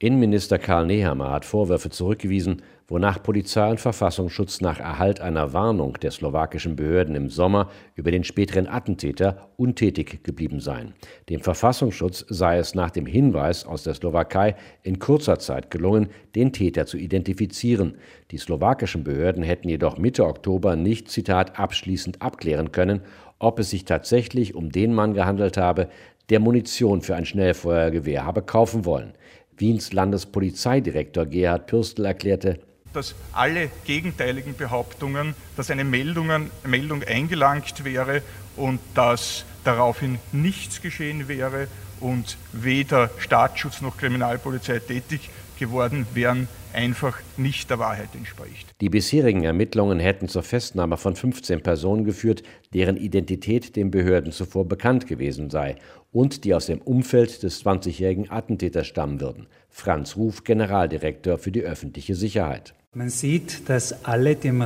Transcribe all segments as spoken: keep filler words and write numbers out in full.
Innenminister Karl Nehammer hat Vorwürfe zurückgewiesen, wonach Polizei und Verfassungsschutz nach Erhalt einer Warnung der slowakischen Behörden im Sommer über den späteren Attentäter untätig geblieben seien. Dem Verfassungsschutz sei es nach dem Hinweis aus der Slowakei in kurzer Zeit gelungen, den Täter zu identifizieren. Die slowakischen Behörden hätten jedoch Mitte Oktober nicht, Zitat, abschließend abklären können, ob es sich tatsächlich um den Mann gehandelt habe, der Munition für ein Schnellfeuergewehr habe kaufen wollen. Wiens Landespolizeidirektor Gerhard Pürstl erklärte, dass alle gegenteiligen Behauptungen, dass eine Meldungen, Meldung eingelangt wäre und dass daraufhin nichts geschehen wäre und weder Staatsschutz noch Kriminalpolizei tätig geworden wären, einfach nicht der Wahrheit entspricht. Die bisherigen Ermittlungen hätten zur Festnahme von fünfzehn Personen geführt, deren Identität den Behörden zuvor bekannt gewesen sei und die aus dem Umfeld des zwanzigjährigen Attentäters stammen würden. Franz Ruf, Generaldirektor für die öffentliche Sicherheit. Man sieht, dass alle dem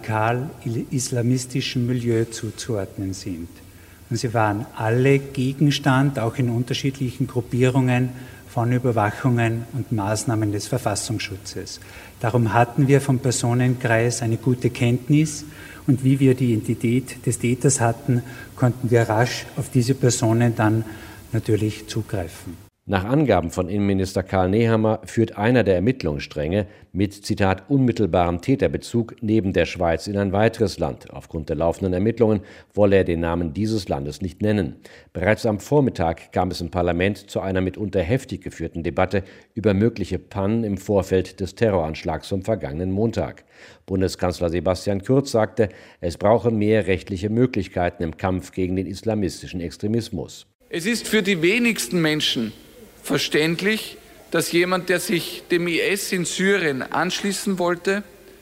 radikal-islamistischen Milieu zuzuordnen sind. Und sie waren alle Gegenstand, auch in unterschiedlichen Gruppierungen, von Überwachungen und Maßnahmen des Verfassungsschutzes. Darum hatten wir vom Personenkreis eine gute Kenntnis und wie wir die Identität des Täters hatten, konnten wir rasch auf diese Personen dann natürlich zugreifen. Nach Angaben von Innenminister Karl Nehammer führt einer der Ermittlungsstränge mit, Zitat, unmittelbarem Täterbezug neben der Schweiz in ein weiteres Land. Aufgrund der laufenden Ermittlungen wolle er den Namen dieses Landes nicht nennen. Bereits am Vormittag kam es im Parlament zu einer mitunter heftig geführten Debatte über mögliche Pannen im Vorfeld des Terroranschlags vom vergangenen Montag. Bundeskanzler Sebastian Kurz sagte, es brauche mehr rechtliche Möglichkeiten im Kampf gegen den islamistischen Extremismus. Es ist für die wenigsten Menschen verständlich, dass jemand, der sich dem I S in Syrien anschließen wollte,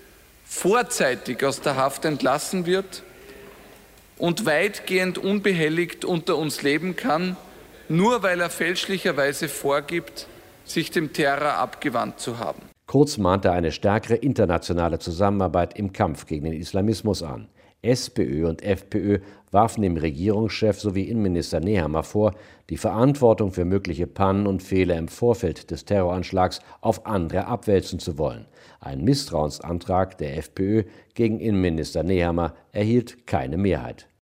vorzeitig aus der Haft entlassen wird und weitgehend unbehelligt unter uns leben kann, nur weil er fälschlicherweise vorgibt, sich dem Terror abgewandt zu haben. Kurz mahnte eine stärkere internationale Zusammenarbeit im Kampf gegen den Islamismus an. SPÖ und FPÖ warfen dem Regierungschef sowie Innenminister Nehammer vor, die Verantwortung für mögliche Pannen und Fehler im Vorfeld des Terroranschlags auf andere abwälzen zu wollen. Ein Misstrauensantrag der FPÖ gegen Innenminister Nehammer erhielt keine Mehrheit.